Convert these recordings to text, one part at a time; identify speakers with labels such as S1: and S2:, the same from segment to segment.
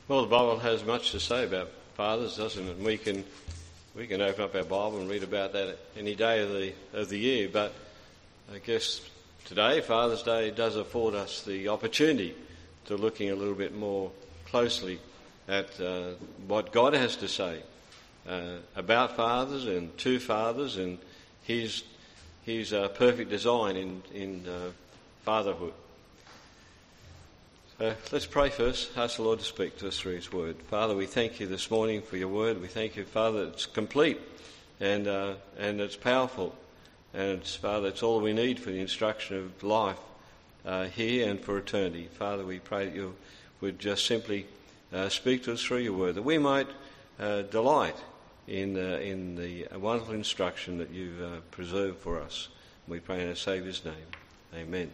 S1: Well, the Bible has much to say about fathers, doesn't it? And we can open up our Bible and read about that any day of the year. But I guess today, Father's Day, does afford us the opportunity to looking a little bit more closely at what God has to say about fathers and to fathers and His perfect design in fatherhood. Let's pray first. Ask the Lord to speak to us through His Word. Father, we thank You this morning for Your Word. We thank You, Father, that it's complete and it's powerful. And Father, it's all we need for the instruction of life here and for eternity. Father, we pray that You would just simply speak to us through Your Word, that we might delight in the wonderful instruction that You've preserved for us. We pray in our Saviour's name. Amen.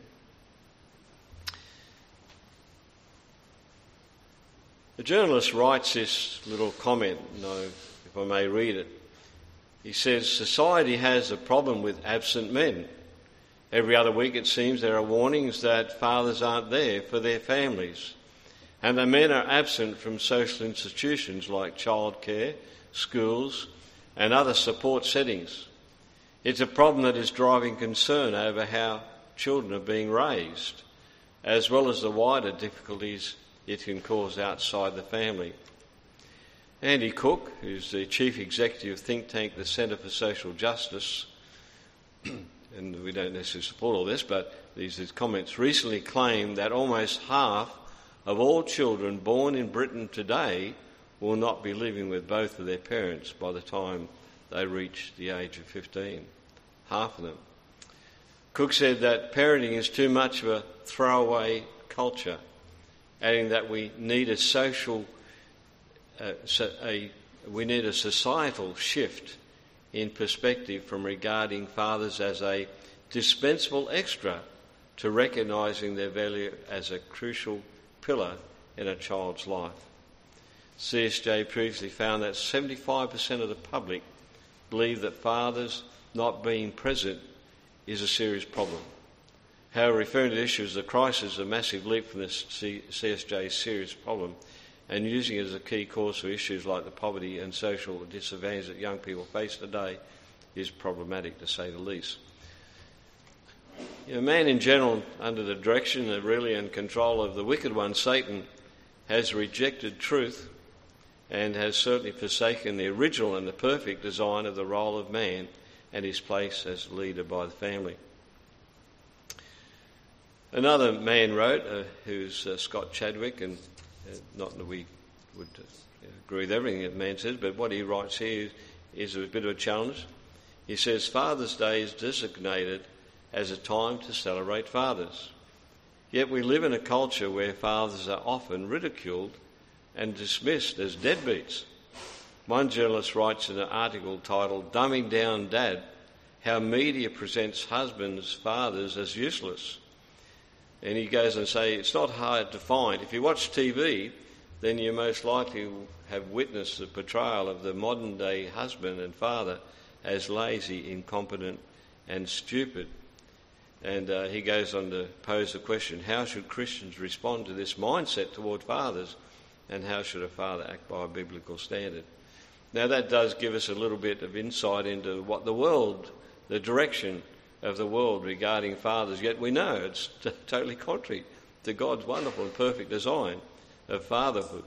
S1: The journalist writes this little comment, if I may read it. He says, "Society has a problem with absent men. Every other week, it seems, there are warnings that fathers aren't there for their families, and that men are absent from social institutions like childcare, schools, and other support settings. It's a problem that is driving concern over how children are being raised, as well as the wider difficulties it can cause outside the family." Andy Cook, who's the chief executive think tank, the Centre for Social Justice, and we don't necessarily support all this, but these comments, recently claimed that almost half of all children born in Britain today will not be living with both of their parents by the time they reach the age of 15. Half of them. Cook said that parenting is too much of a throwaway culture, adding that we need a societal shift in perspective from regarding fathers as a dispensable extra to recognising their value as a crucial pillar in a child's life. CSJ previously found that 75% of the public believe that fathers not being present is a serious problem. However, referring to the issue as a crisis is a massive leap from the CSJ's serious problem, and using it as a key cause for issues like the poverty and social disadvantage that young people face today is problematic, to say the least. Man in general, under the direction and control of the wicked one, Satan, has rejected truth and has certainly forsaken the original and the perfect design of the role of man and his place as leader by the family. Another man wrote, who's Scott Chadwick, and not that we would agree with everything that the man says, but what he writes here is a bit of a challenge. He says, "Father's Day is designated as a time to celebrate fathers. Yet we live in a culture where fathers are often ridiculed and dismissed as deadbeats." One journalist writes in an article titled "Dumbing Down Dad, How Media Presents Husbands, Fathers as Useless." And he goes on to say, it's not hard to find. If you watch TV, then you most likely have witnessed the portrayal of the modern-day husband and father as lazy, incompetent and stupid. And he goes on to pose the question, how should Christians respond to this mindset toward fathers, and how should a father act by a biblical standard? Now that does give us a little bit of insight into what the direction of the world regarding fathers, yet we know it's totally contrary to God's wonderful and perfect design of fatherhood.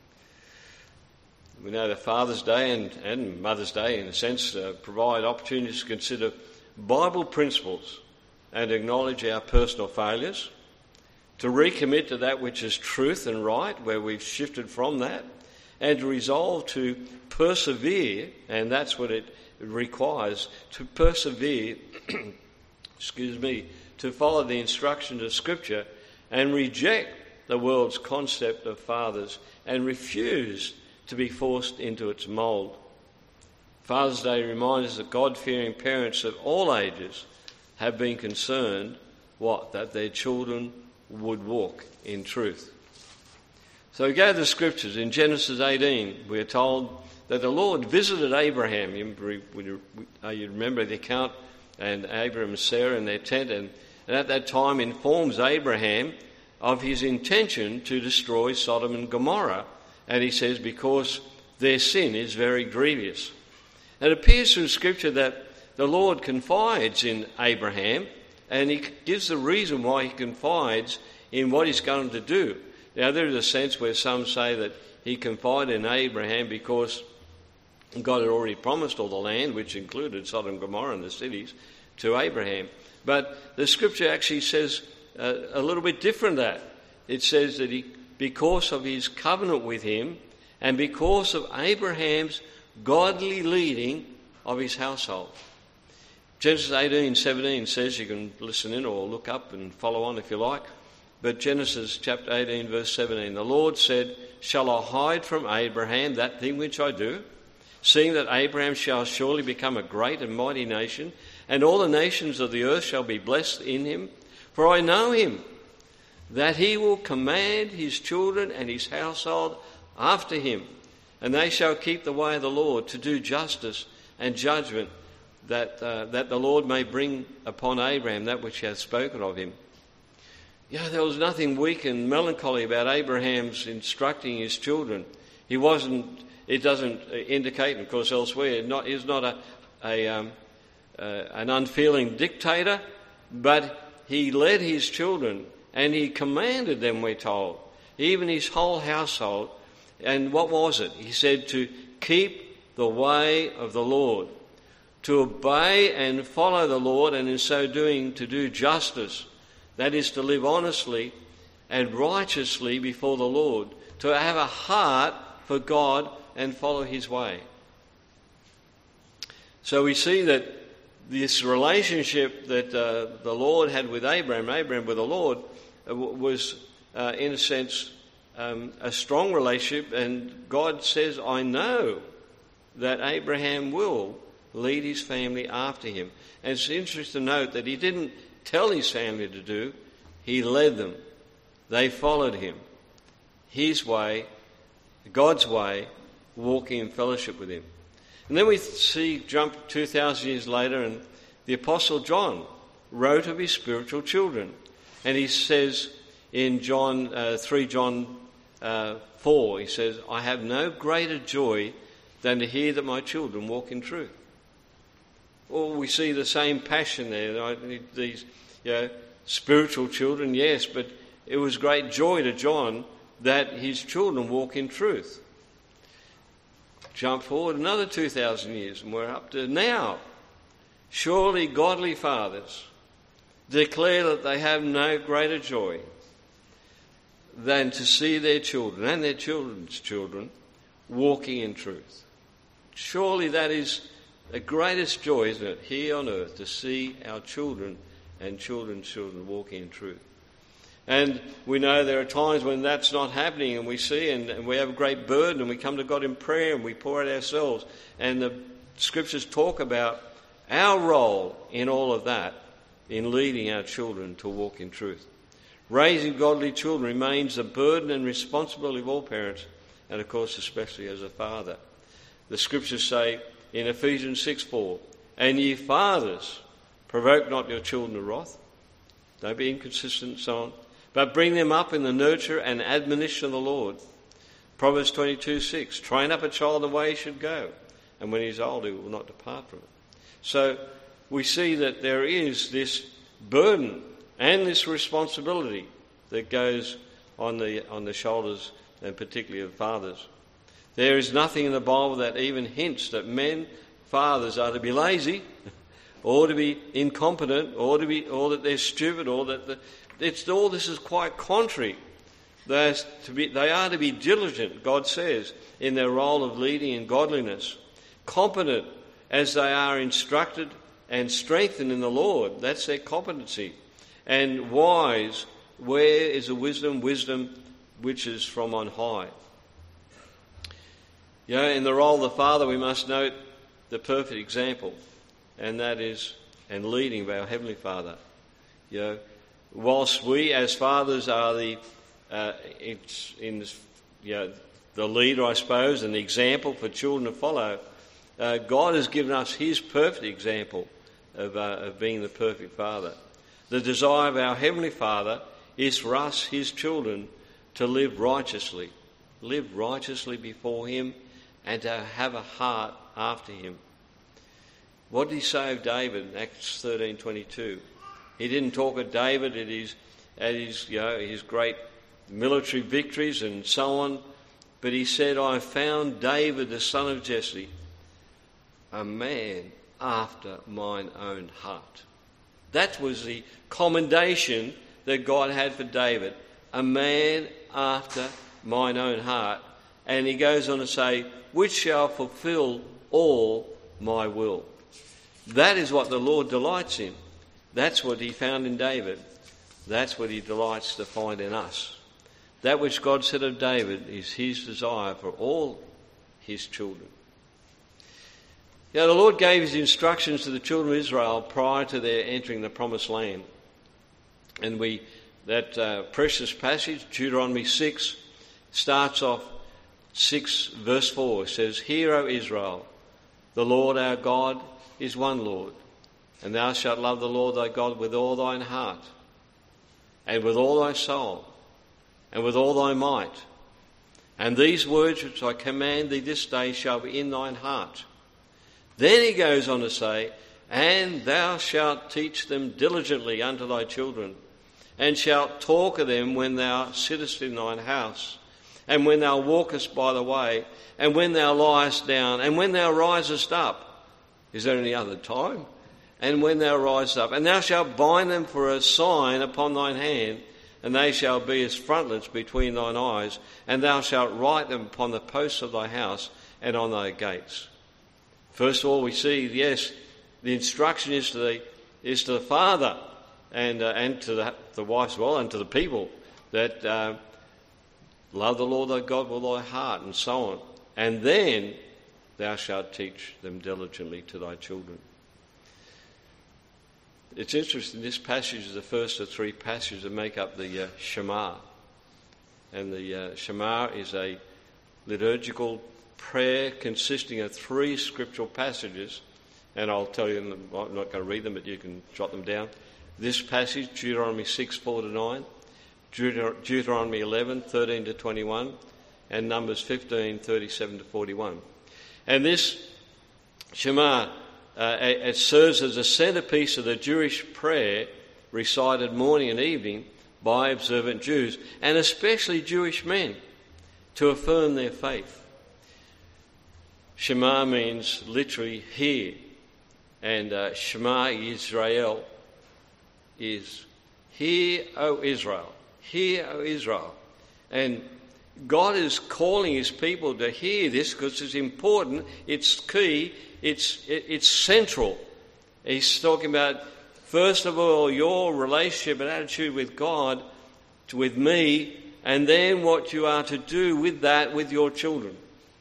S1: We know that Father's Day and Mother's Day, in a sense, provide opportunities to consider Bible principles and acknowledge our personal failures, to recommit to that which is truth and right, where we've shifted from that, and to resolve to persevere, and that's what it requires, to persevere to follow the instructions of Scripture and reject the world's concept of fathers and refuse to be forced into its mould. Father's Day reminds us that God-fearing parents of all ages have been concerned, that their children would walk in truth. So we go to the Scriptures. In Genesis 18, we are told that the Lord visited Abraham. You remember the account, and Abraham and Sarah in their tent, and at that time informs Abraham of his intention to destroy Sodom and Gomorrah And he says, because their sin is very grievous. And it appears from Scripture that the Lord confides in Abraham, and he gives the reason why he confides in what he's going to do. Now, there is a sense where some say that he confided in Abraham because God had already promised all the land, which included Sodom and Gomorrah and the cities, to Abraham. But the Scripture actually says a little bit different than that. It says that because of his covenant with him and because of Abraham's godly leading of his household. Genesis 18:17 says, you can listen in or look up and follow on if you like, but Genesis chapter 18 verse 17, the Lord said, shall I hide from Abraham that thing which I do, seeing that Abraham shall surely become a great and mighty nation, and all the nations of the earth shall be blessed in him? For I know him, that he will command his children and his household after him, and they shall keep the way of the Lord to do justice and judgment, that the Lord may bring upon Abraham that which he hath spoken of him. There was nothing weak and melancholy about Abraham's instructing his children. It doesn't indicate, of course, elsewhere, he's not an unfeeling dictator, but he led his children and he commanded them, we're told, even his whole household. And what was it? He said to keep the way of the Lord, to obey and follow the Lord, and in so doing to do justice, that is to live honestly and righteously before the Lord, to have a heart for God and follow his way. So we see that this relationship that the Lord had with Abraham with the Lord, was in a sense a strong relationship, and God says, I know that Abraham will lead his family after him. And it's interesting to note that he didn't tell his family to do, he led them. They followed him. His way, God's way, walking in fellowship with him. And then we jump 2,000 years later, and the Apostle John wrote of his spiritual children. And he says in 3 John 4, he says, I have no greater joy than to hear that my children walk in truth. Well, we see the same passion there. These spiritual children, yes, but it was great joy to John that his children walk in truth. Jump forward another 2,000 years and we're up to now. Surely godly fathers declare that they have no greater joy than to see their children and their children's children walking in truth. Surely that is the greatest joy, isn't it, here on earth, to see our children and children's children walking in truth. And we know there are times when that's not happening, and we see and we have a great burden, and we come to God in prayer and we pour out ourselves. And the Scriptures talk about our role in all of that, in leading our children to walk in truth. Raising godly children remains the burden and responsibility of all parents, and of course especially as a father. The Scriptures say in Ephesians 6:4, and ye fathers, provoke not your children to wrath. Don't be inconsistent and so on, but bring them up in the nurture and admonition of the Lord. Proverbs 22:6, train up a child the way he should go, and when he is old he will not depart from it. So we see that there is this burden and this responsibility that goes on the shoulders, and particularly of fathers. There is nothing in the Bible that even hints that fathers are to be lazy, or to be incompetent, or that they're stupid, or that all this is quite contrary. They are to be diligent, God says, in their role of leading in godliness, competent as they are instructed and strengthened in the Lord. That's their competency. And wise, where is the wisdom? Wisdom which is from on high. In the role of the father, we must note the perfect example, and that is and leading of our Heavenly Father. Whilst we as fathers are the leader, I suppose, and the example for children to follow, God has given us His perfect example of being the perfect father. The desire of our Heavenly Father is for us, His children, to live righteously live righteously before him, and to have a heart after him. What did he say of David in Acts 13:22? He didn't talk of David at his great military victories and so on, but he said, I found David the son of Jesse, a man after mine own heart. That was the commendation that God had for David, a man after mine own heart. And he goes on to say, which shall fulfill all my will. That is what the Lord delights in. That's what he found in David. That's what he delights to find in us. That which God said of David is his desire for all his children. Now, the Lord gave his instructions to the children of Israel prior to their entering the promised land. And that precious passage, Deuteronomy 6, starts off 6 verse 4. It says, Hear, O Israel, the Lord our God is one Lord, and thou shalt love the Lord thy God with all thine heart, and with all thy soul, and with all thy might. And these words which I command thee this day shall be in thine heart. Then he goes on to say, And thou shalt teach them diligently unto thy children, and shalt talk of them when thou sittest in thine house, and when thou walkest by the way, and when thou liest down, and when thou risest up. Is there any other time? And when thou risest up. And thou shalt bind them for a sign upon thine hand, and they shall be as frontlets between thine eyes, and thou shalt write them upon the posts of thy house and on thy gates. First of all, we see, yes, the instruction is to the father and to the wife as well, and to the people, that love the Lord thy God with thy heart, and so on. And then thou shalt teach them diligently to thy children. It's interesting, this passage is the first of 3 passages that make up the Shema. And the Shema is a liturgical prayer consisting of 3 scriptural passages. And I'll tell you, I'm not going to read them, but you can jot them down. This passage, Deuteronomy 6, 4-9, Deuteronomy 11, 13-21, and Numbers 15, 37-41. And this Shema, it serves as a centrepiece of the Jewish prayer recited morning and evening by observant Jews, and especially Jewish men, to affirm their faith. Shema means literally hear, and Shema Israel is hear, O Israel. Hear, O Israel. And God is calling his people to hear this because it's important, it's key, it's central. He's talking about, first of all, your relationship and attitude with God, with me, and then what you are to do with that with your children.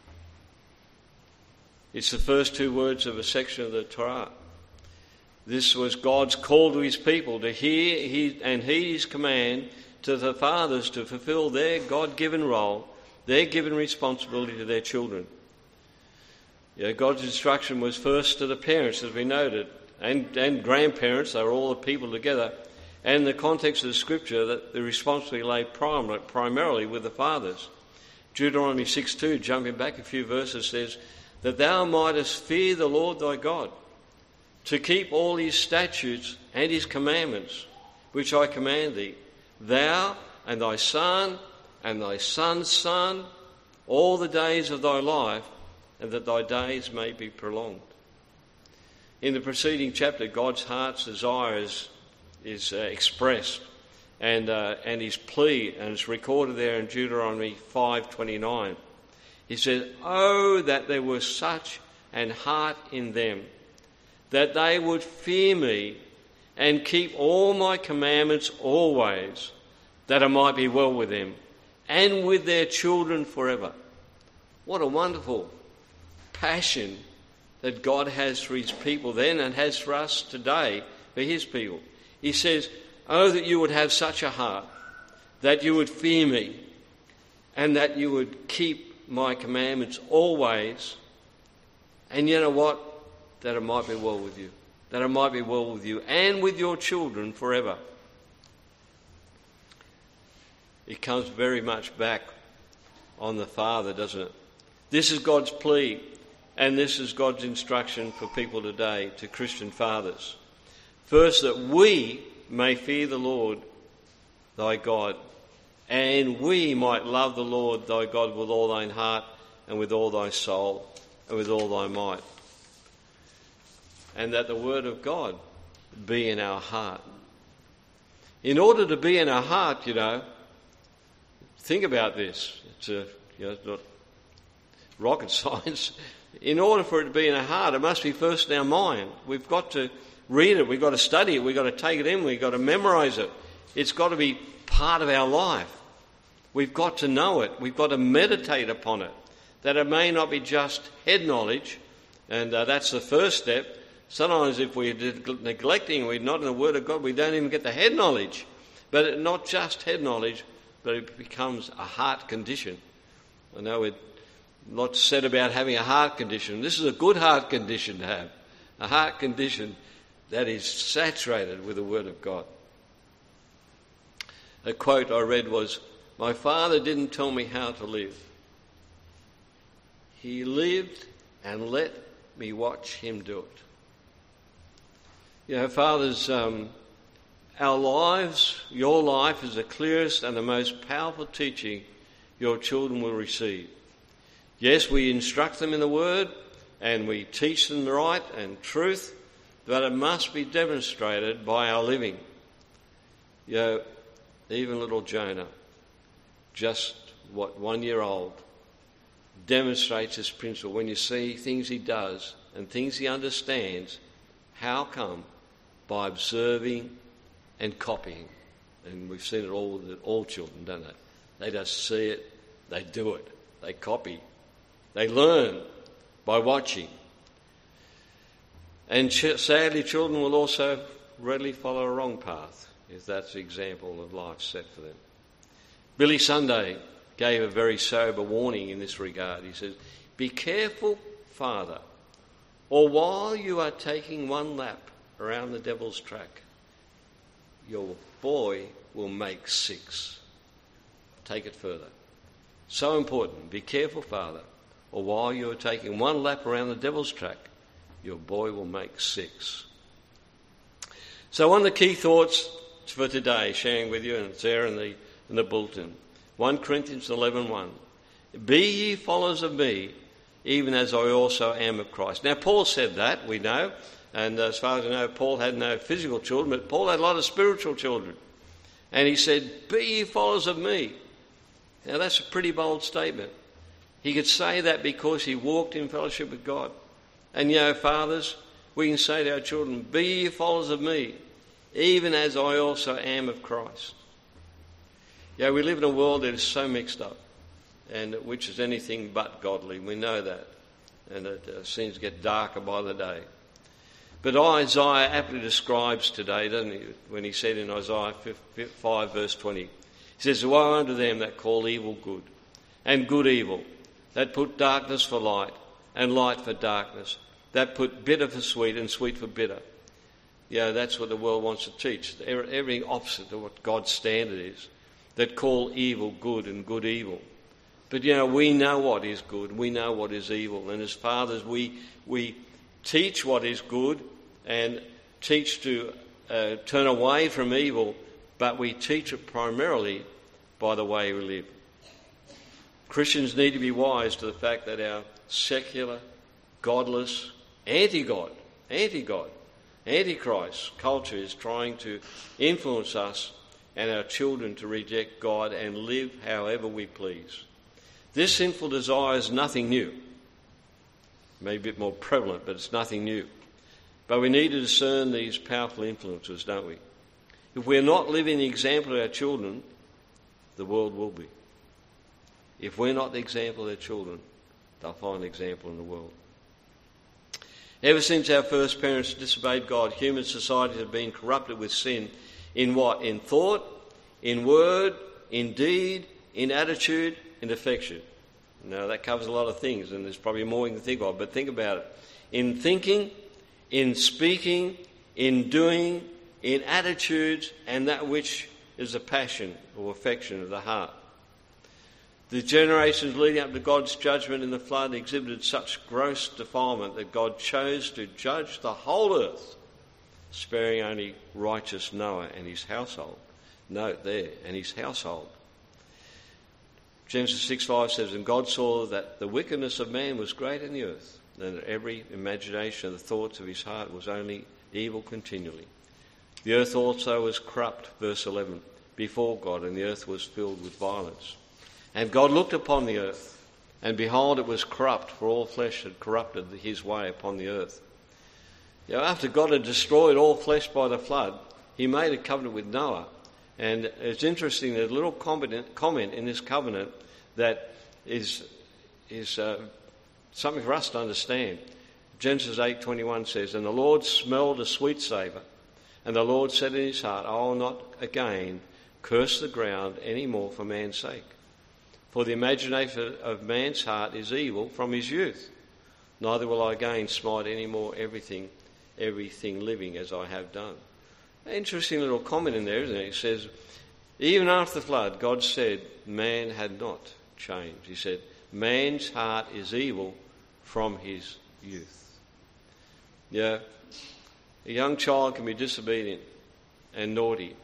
S1: It's the first 2 words of a section of the Torah. This was God's call to his people to hear and heed his command to the fathers to fulfill their God-given role, their given responsibility to their children. God's instruction was first to the parents, as we noted, and grandparents. They were all the people together. And in the context of the scripture, that the responsibility lay primarily with the fathers. Deuteronomy 6:2, jumping back a few verses, says, that thou mightest fear the Lord thy God, to keep all his statutes and his commandments, which I command thee, thou and thy son and thy son's son, all the days of thy life, and that thy days may be prolonged. In the preceding chapter, God's heart's desire is expressed, and his plea, and it's recorded there in Deuteronomy 5:29. He said, Oh, that there was such an heart in them, that they would fear me and keep all my commandments always, that it might be well with them and with their children forever. What a wonderful passion that God has for his people then and has for us today, for his people. He says, oh, that you would have such a heart, that you would fear me and that you would keep my commandments always, and you know what? That it might be well with you. That it might be well with you and with your children forever. It comes very much back on the father, doesn't it? This is God's plea, and this is God's instruction for people today, to Christian fathers. First, that we may fear the Lord thy God, and we might love the Lord thy God with all thine heart, and with all thy soul, and with all thy might. And that the word of God be in our heart. In order to be in our heart, think about this. It's not rocket science. In order for it to be in our heart, it must be first in our mind. We've got to read it, we've got to study it, we've got to take it in, we've got to memorise it. It's got to be part of our life. We've got to know it, we've got to meditate upon it. That it may not be just head knowledge, and that's the first step. Sometimes if we're neglecting, we're not in the Word of God, we don't even get the head knowledge. But not just head knowledge, but it becomes a heart condition. I know a lot said about having a heart condition. This is a good heart condition to have. A heart condition that is saturated with the Word of God. A quote I read was, "My father didn't tell me how to live. He lived and let me watch him do it." Fathers, our lives, your life is the clearest and the most powerful teaching your children will receive. Yes, we instruct them in the Word and we teach them right and truth, but it must be demonstrated by our living. Even little Jonah, just 1 year old, demonstrates this principle. When you see things he does and things he understands, how come? By observing and copying. And we've seen it all with all children, don't they? They just see it, they do it, they copy, they learn by watching. And sadly, children will also readily follow a wrong path if that's the example of life set for them. Billy Sunday gave a very sober warning in this regard. He says, "Be careful, father, or while you are taking one lap around the devil's track, your boy will make 6. Take it further." So important. Be careful, father, or while you are taking one lap around the devil's track, your boy will make 6. So one of the key thoughts for today, sharing with you, and it's there in the bulletin, 1 Corinthians 11:1. "Be ye followers of me, even as I also am of Christ." Now, Paul said that, we know, and as far as I know, Paul had no physical children, but Paul had a lot of spiritual children. And he said, "Be ye followers of me." Now, that's a pretty bold statement. He could say that because he walked in fellowship with God. And, fathers, we can say to our children, "Be ye followers of me, even as I also am of Christ." We live in a world that is so mixed up, and which is anything but godly. We know that, and it seems to get darker by the day. But Isaiah aptly describes today, doesn't he, when he said in Isaiah 5 verse 20, he says, "Woe unto them that call evil good, and good evil, that put darkness for light, and light for darkness, that put bitter for sweet, and sweet for bitter." That's what the world wants to teach. Everything opposite to what God's standard is. That call evil good and good evil. But we know what is good, we know what is evil, and as fathers we teach what is good and teach to turn away from evil, but we teach it primarily by the way we live. Christians need to be wise to the fact that our secular, godless, anti-God, anti-Christ culture is trying to influence us and our children to reject God and live however we please. This sinful desire is nothing new. Maybe a bit more prevalent, but it's nothing new. But we need to discern these powerful influences, don't we? If we're not living the example of our children, the world will be. If we're not the example of their children, they'll find an example in the world. Ever since our first parents disobeyed God, human societies have been corrupted with sin. In what? In thought, in word, in deed, in attitude, in affection. Now that covers a lot of things, and there's probably more you can think of, but think about it. In thinking, in speaking, in doing, in attitudes, and that which is a passion or affection of the heart. The generations leading up to God's judgment in the flood exhibited such gross defilement that God chose to judge the whole earth, sparing only righteous Noah and his household. Note there, and his household. Genesis 6:5 says, "And God saw that the wickedness of man was great in the earth, and that every imagination of the thoughts of his heart was only evil continually. The earth also was corrupt," verse 11, "before God, and the earth was filled with violence. And God looked upon the earth, and behold, it was corrupt, for all flesh had corrupted his way upon the earth." You know, after God had destroyed all flesh by the flood, he made a covenant with Noah. And it's interesting, there's a little comment in this covenant that is something for us to understand. Genesis 8:21 says, "And the Lord smelled a sweet savour, and the Lord said in his heart, I will not again curse the ground any more for man's sake. For the imagination of man's heart is evil from his youth. Neither will I again smite any more everything living as I have done." Interesting little comment in there, isn't it? It says, even after the flood, God said man had not changed. He said, man's heart is evil from his youth. Yeah, a young child can be disobedient and naughty.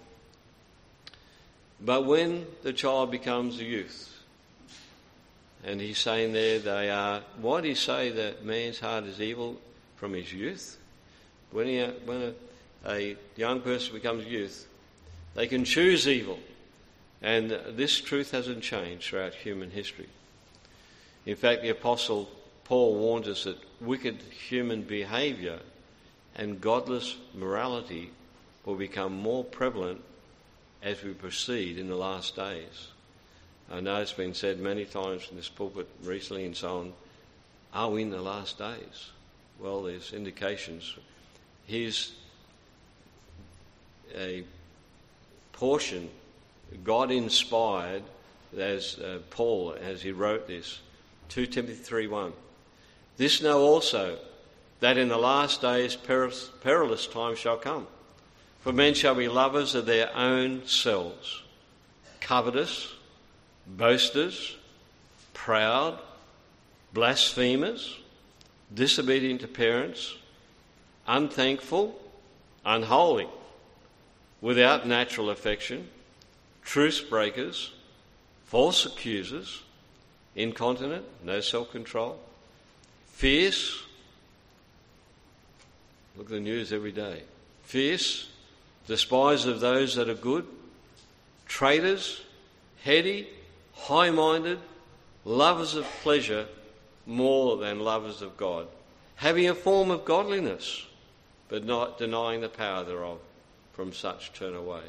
S1: But when the child becomes a youth, and he's saying there why do you say that man's heart is evil from his youth? When a young person becomes youth, they can choose evil. And this truth hasn't changed throughout human history. In fact, the Apostle Paul warns us that wicked human behaviour and godless morality will become more prevalent as we proceed in the last days. I know it's been said many times in this pulpit recently and so on, are we in the last days? Well, there's indications. Here's a portion, God inspired, as Paul, as he wrote this, 2 Timothy 3:1. "This know also, that in the last days perilous times shall come. For men shall be lovers of their own selves, covetous, boasters, proud, blasphemers, disobedient to parents, unthankful, unholy, without natural affection, truce breakers, false accusers, incontinent, no self-control, fierce," look at the news every day, "fierce, despisers of those that are good, traitors, heady, high-minded, lovers of pleasure more than lovers of God, having a form of godliness, but not denying the power thereof. From such turn away."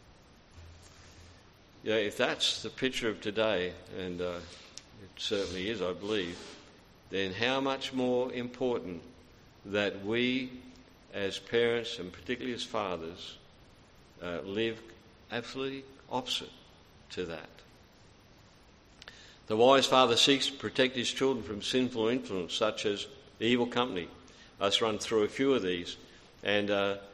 S1: Yeah, if that's the picture of today, and it certainly is, I believe, then how much more important that we as parents, and particularly as fathers, live absolutely opposite to that. The wise father seeks to protect his children from sinful influence, such as evil company. Let's run through a few of these. And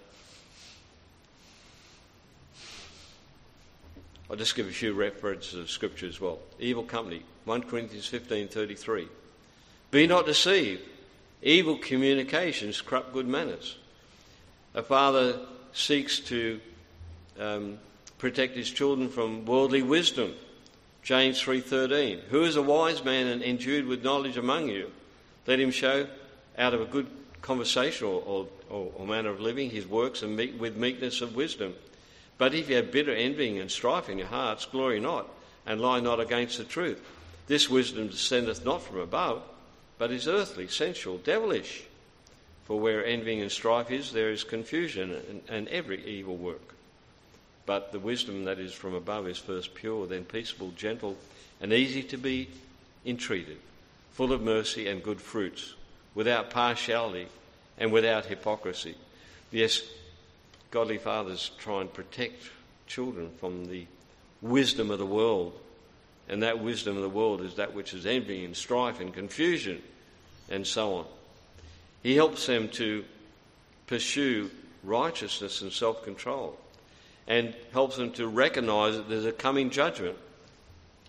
S1: I'll just give a few references of Scripture as well. Evil company, 1 Corinthians 15:33. "Be not deceived. Evil communications corrupt good manners." A father seeks to protect his children from worldly wisdom. James 3:13. "Who is a wise man and endued with knowledge among you? Let him show out of a good conversation or manner of living his works and with meekness of wisdom. But if you have bitter envying and strife in your hearts, glory not, and lie not against the truth. This wisdom descendeth not from above, but is earthly, sensual, devilish. For where envying and strife is, there is confusion and every evil work. But the wisdom that is from above is first pure, then peaceable, gentle, and easy to be entreated, full of mercy and good fruits, without partiality and without hypocrisy." Yes, godly fathers try and protect children from the wisdom of the world. And that wisdom of the world is that which is envy and strife and confusion and so on. He helps them to pursue righteousness and self-control and helps them to recognise that there's a coming judgment.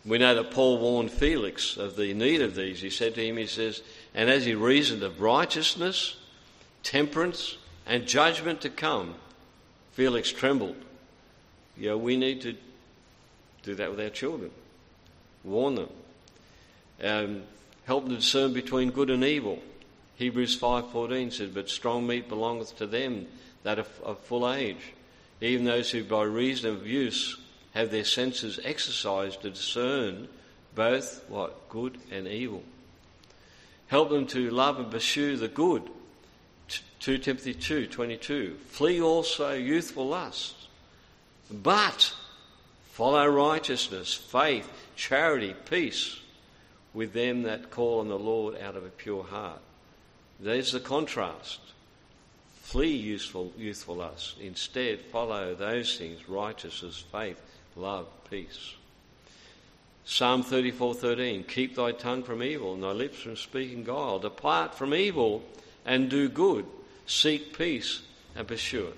S1: We know that Paul warned Felix of the need of these. He said to him, he says, and as he reasoned of righteousness, temperance, and judgment to come, Felix trembled. We need to do that with our children. Warn them. Help them discern between good and evil. Hebrews 5:14 says, but strong meat belongeth to them that are of full age, even those who by reason of use have their senses exercised to discern both what? Good and evil. Help them to love and pursue the good. 2 Timothy 2:22. Flee also youthful lusts, but follow righteousness, faith, charity, peace with them that call on the Lord out of a pure heart. There's the contrast. Flee youthful lusts. Instead, follow those things: righteousness, faith, love, peace. Psalm 34:13. Keep thy tongue from evil and thy lips from speaking guile. Depart from evil and do good. Seek peace and pursue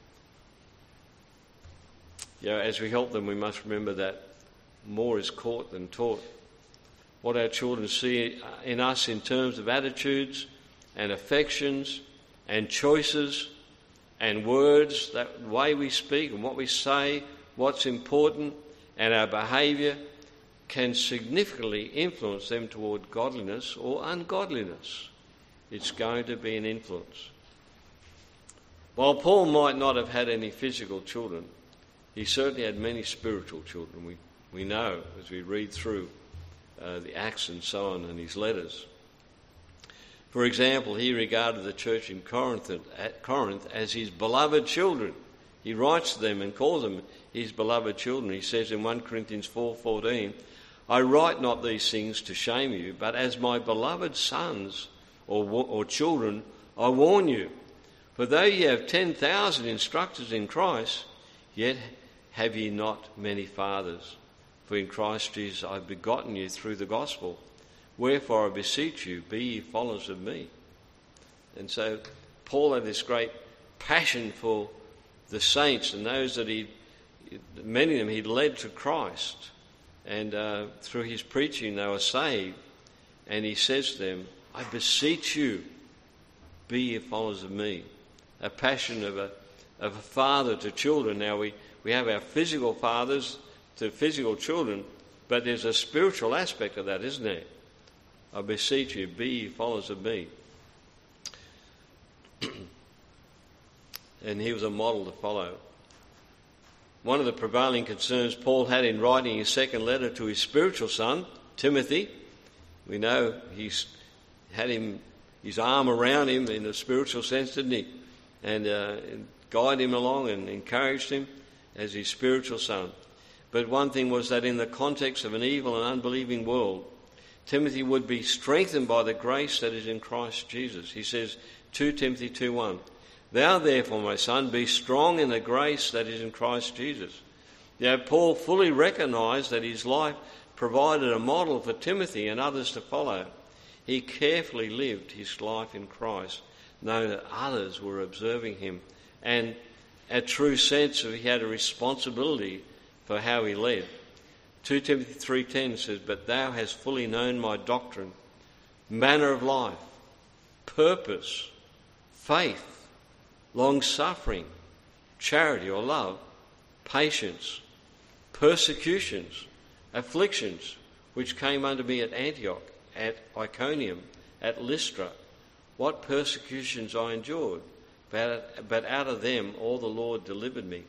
S1: it. As we help them, we must remember that more is caught than taught. What our children see in us in terms of attitudes and affections and choices and words, that way we speak and what we say, what's important, and our behaviour can significantly influence them toward godliness or ungodliness. It's going to be an influence. While Paul might not have had any physical children, he certainly had many spiritual children. We know as we read through the Acts and so on and his letters. For example, he regarded the church in Corinth as his beloved children. He writes to them and calls them his beloved children. He says in 1 Corinthians 4:14, I write not these things to shame you, but as my beloved sons or children, I warn you. For though ye have 10,000 instructors in Christ, yet have ye not many fathers. For in Christ Jesus I have begotten you through the gospel. Wherefore I beseech you, be ye followers of me. And so Paul had this great passion for the saints and those that many of them he'd led to Christ. And through his preaching they were saved. And he says to them, I beseech you, be ye followers of me. A passion of a father to children. Now we have our physical fathers to physical children, but there's a spiritual aspect of that, isn't there? I beseech you, be ye followers of me. And he was a model to follow. One of the prevailing concerns Paul had in writing his second letter to his spiritual son, Timothy, we know he's had his arm around him in a spiritual sense, didn't he? And guided him along and encouraged him as his spiritual son. But one thing was that in the context of an evil and unbelieving world, Timothy would be strengthened by the grace that is in Christ Jesus. He says, 2 Timothy 2:1, Thou therefore, my son, be strong in the grace that is in Christ Jesus. Paul fully recognised that his life provided a model for Timothy and others to follow. He carefully lived his life in Christ, knowing that others were observing him. And a true sense of he had a responsibility for how he led. 2 Timothy 3:10 says, But thou hast fully known my doctrine, manner of life, purpose, faith, long-suffering, charity or love, patience, persecutions, afflictions, which came unto me at Antioch, at Iconium, at Lystra. What persecutions I endured, but out of them all the Lord delivered me.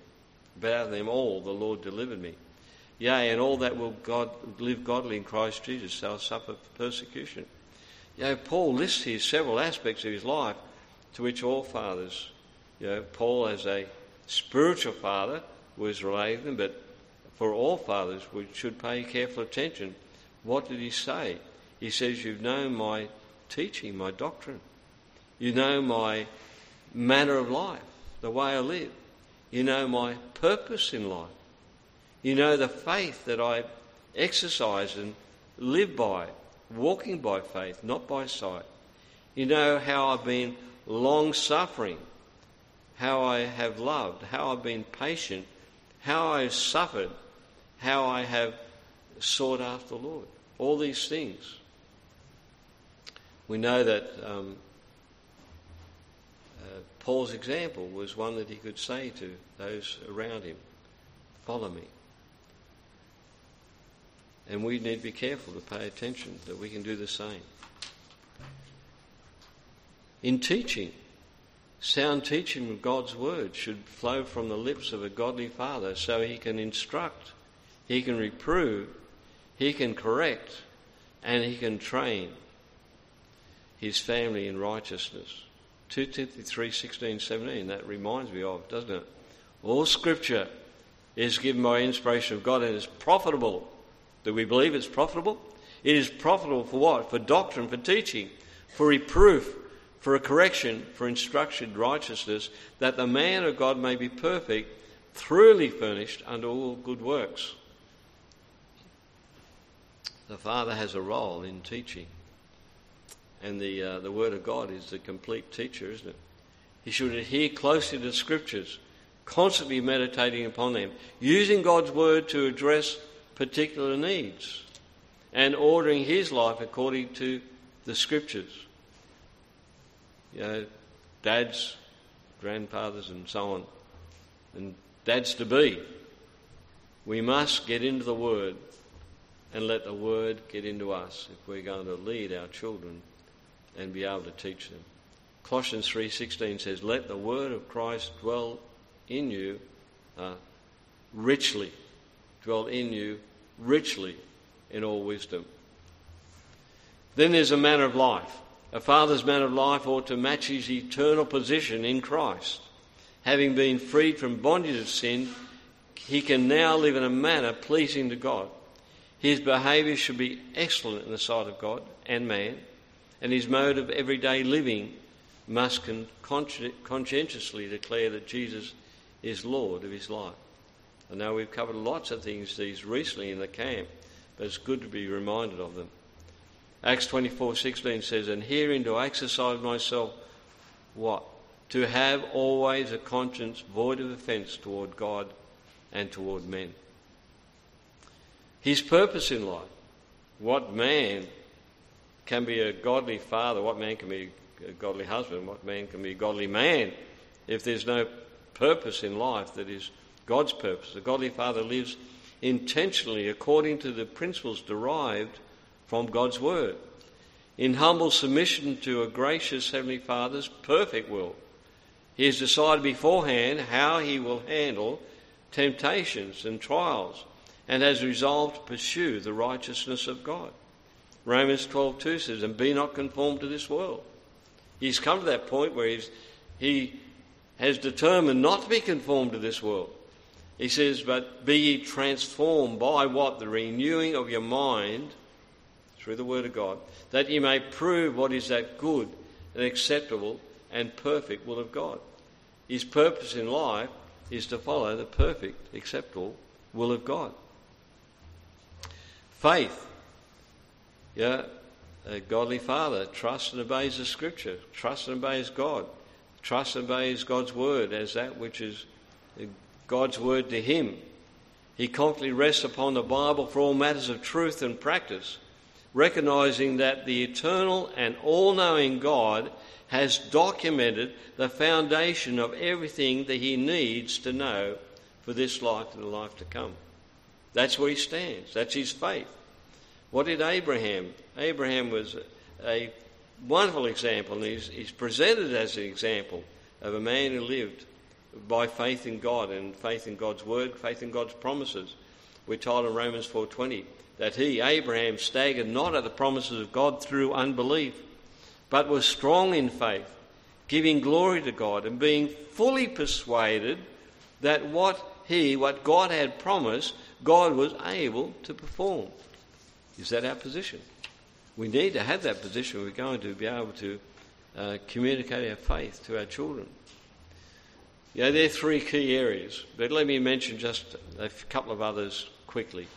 S1: Yea, and all that will live godly in Christ Jesus shall suffer persecution. Paul lists here several aspects of his life to which all fathers, Paul as a spiritual father was related to them, but for all fathers we should pay careful attention. What did he say? He says, you've known my teaching, my doctrine. You know my manner of life, the way I live. You know my purpose in life. You know the faith that I exercise and live by, walking by faith, not by sight. You know how I've been long-suffering, how I have loved, how I've been patient, how I've suffered, how I have sought after the Lord. All these things. We know that Paul's example was one that he could say to those around him, follow me. And we need to be careful to pay attention that we can do the same. In teaching, sound teaching of God's word should flow from the lips of a godly father so he can instruct, he can reprove, he can correct, and he can train his family in righteousness. 2 Timothy 3:16-17, that reminds me of, doesn't it? All scripture is given by inspiration of God and is profitable. Do we believe it's profitable? It is profitable for what? For doctrine, for teaching, for reproof, for a correction, for instruction in righteousness, that the man of God may be perfect, thoroughly furnished unto all good works. The Father has a role in teaching. And the Word of God is the complete teacher, isn't it? He should adhere closely to the Scriptures, constantly meditating upon them, using God's Word to address particular needs, and ordering his life according to the Scriptures. You know, dads, grandfathers and so on, and dads to be. We must get into the Word and let the Word get into us if we're going to lead our children and be able to teach them. Colossians 3:16 says, let the word of Christ dwell in you richly. Dwell in you richly in all wisdom. Then there's a manner of life. A father's manner of life ought to match his eternal position in Christ. Having been freed from bondage of sin, he can now live in a manner pleasing to God. His behaviour should be excellent in the sight of God and man, and his mode of everyday living must conscientiously declare that Jesus is Lord of his life. I know we've covered lots of things these recently in the camp, but it's good to be reminded of them. Acts 24:16 says, and herein do I exercise myself, what? To have always a conscience void of offence toward God and toward men. His purpose in life. What man can be a godly father? What man can be a godly husband? What man can be a godly man if there's no purpose in life that is God's purpose? A godly father lives intentionally according to the principles derived from God's word, in humble submission to a gracious Heavenly Father's perfect will. He has decided beforehand how he will handle temptations and trials, and has resolved to pursue the righteousness of God. Romans 12:2 says, and be not conformed to this world. He's come to that point where he has determined not to be conformed to this world. He says, but be ye transformed by what? The renewing of your mind through the word of God, that ye may prove what is that good and acceptable and perfect will of God. His purpose in life is to follow the perfect, acceptable will of God. Faith. Yeah, a godly father trusts and obeys the Scripture, trusts and obeys God, trusts and obeys God's word as that which is God's word to him. He confidently rests upon the Bible for all matters of truth and practice, recognising that the eternal and all-knowing God has documented the foundation of everything that he needs to know for this life and the life to come. That's where he stands. That's his faith. What did Abraham? Abraham was a wonderful example, and he's presented as an example of a man who lived by faith in God and faith in God's word, faith in God's promises. We're told in Romans 4:20 that he, Abraham, staggered not at the promises of God through unbelief, but was strong in faith, giving glory to God and being fully persuaded that what God had promised, God was able to perform. Is that our position? We need to have that position. We're going to be able to communicate our faith to our children. Yeah, there are three key areas, but let me mention just a couple of others quickly.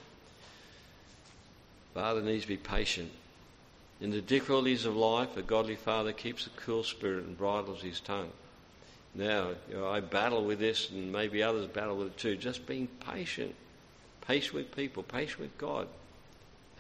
S1: Father needs to be patient. In the difficulties of life, a godly father keeps a cool spirit and bridles his tongue. Now, I battle with this, and maybe others battle with it too. Just being patient. Patient with people, patient with God.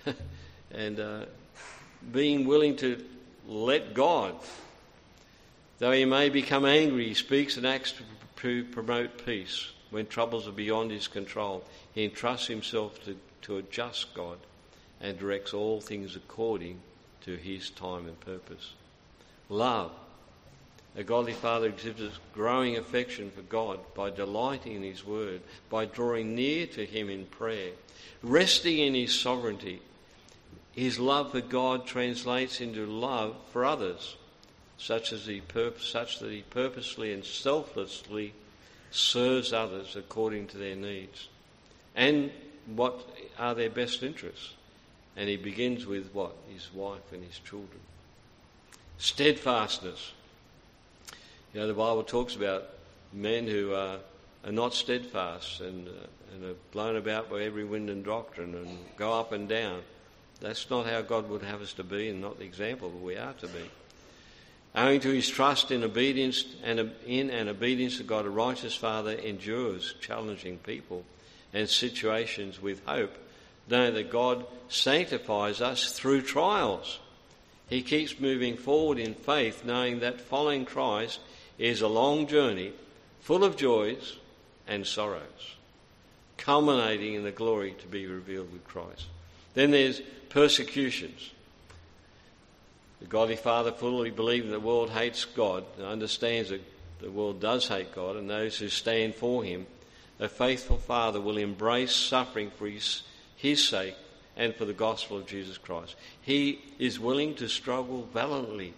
S1: and being willing to let God. Though he may become angry, he speaks and acts to promote peace. When troubles are beyond his control, he entrusts himself to a just God and directs all things according to his time and purpose. Love. A godly father exhibits growing affection for God by delighting in his word, by drawing near to him in prayer, resting in his sovereignty. His love for God translates into love for others, such that he purposely and selflessly serves others according to their needs and what are their best interests. And he begins with what? His wife and his children. Steadfastness. You know, the Bible talks about men who are not steadfast and are blown about by every wind and doctrine and go up and down. That's not how God would have us to be, and not the example that we are to be. Owing to his trust in obedience obedience to God, a righteous father endures challenging people and situations with hope, knowing that God sanctifies us through trials. He keeps moving forward in faith, knowing that following Christ is a long journey full of joys and sorrows, culminating in the glory to be revealed with Christ. Then there's persecutions. The godly father, fully believing the world hates God and understands that the world does hate God and those who stand for him, a faithful father will embrace suffering for his sake and for the gospel of Jesus Christ. He is willing to struggle valiantly,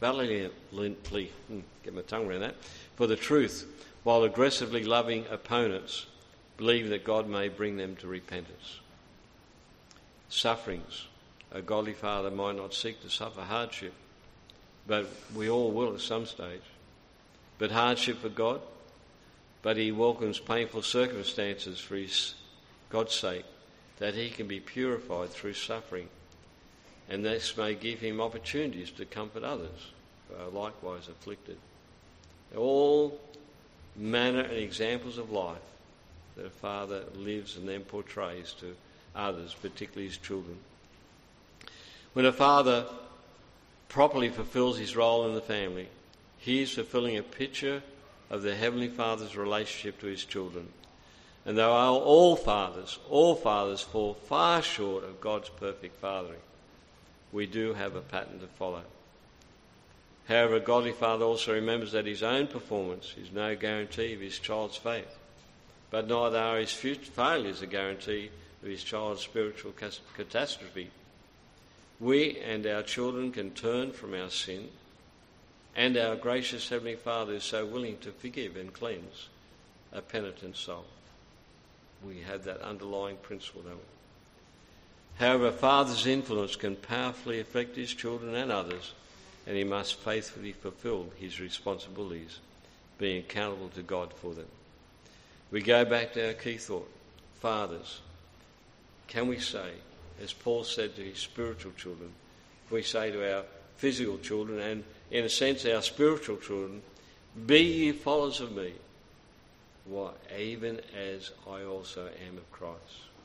S1: get my tongue around that, for the truth, while aggressively loving opponents, believing that God may bring them to repentance. Sufferings. A godly father might not seek to suffer hardship, but we all will at some stage. But hardship for God, but he welcomes painful circumstances for God's sake, that he can be purified through suffering, and this may give him opportunities to comfort others who are likewise afflicted. All manner and examples of life that a father lives and then portrays to others, particularly his children. When a father properly fulfills his role in the family, he is fulfilling a picture of the Heavenly Father's relationship to his children. And though all fathers fall far short of God's perfect fathering, we do have a pattern to follow. However, a godly father also remembers that his own performance is no guarantee of his child's faith, but neither are his future failures a guarantee of his child's spiritual catastrophe. We and our children can turn from our sin, and our gracious Heavenly Father is so willing to forgive and cleanse a penitent soul. We have that underlying principle, don't we? However, a father's influence can powerfully affect his children and others, and he must faithfully fulfil his responsibilities, being accountable to God for them. We go back to our key thought. Fathers, can we say, as Paul said to his spiritual children, we say to our physical children and, in a sense, our spiritual children, be ye followers of me, even as I also am of Christ.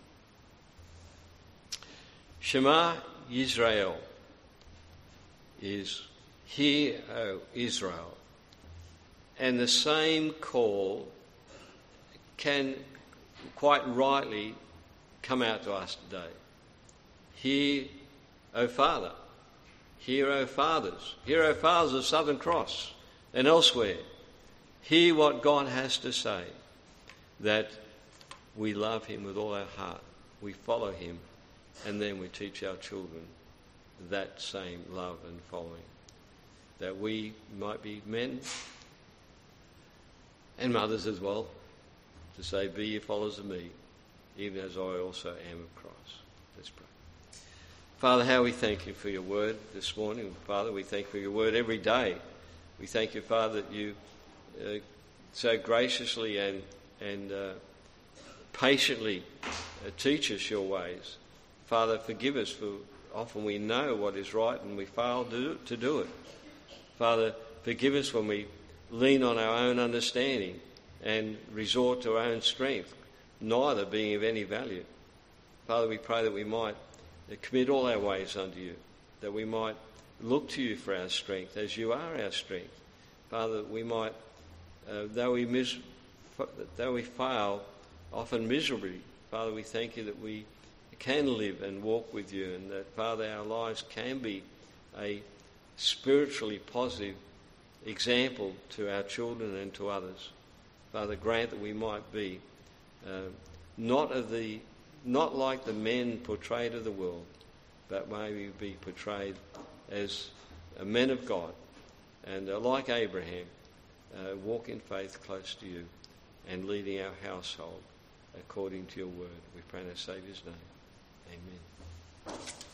S1: Shema Yisrael is Hear, O Israel. And the same call can quite rightly come out to us today. Hear, O Father. Hear, O fathers. Hear, O fathers of Southern Cross and elsewhere. Hear what God has to say, that we love him with all our heart. We follow him, and then we teach our children that same love and following. That we might be men and mothers as well, to say, be ye followers of me, even as I also am of Christ. Let's pray. Father, how we thank you for your word this morning. Father, we thank you for your word every day. We thank you, Father, that you so graciously and patiently teach us your ways. Father, forgive us, for often we know what is right and we fail to do it. Father, forgive us when we lean on our own understanding and resort to our own strength, neither being of any value. Father, we pray that we might commit all our ways unto you, that we might look to you for our strength, as you are our strength. Father, that we might, though we fail often miserably, Father, we thank you that we can live and walk with you, and that, Father, our lives can be a spiritually positive example to our children and to others. Father, grant that we might be not like the men portrayed of the world, but may we be portrayed as men of God, and like Abraham, walk in faith close to you and leading our household according to your word. We pray in our Saviour's name. Amen.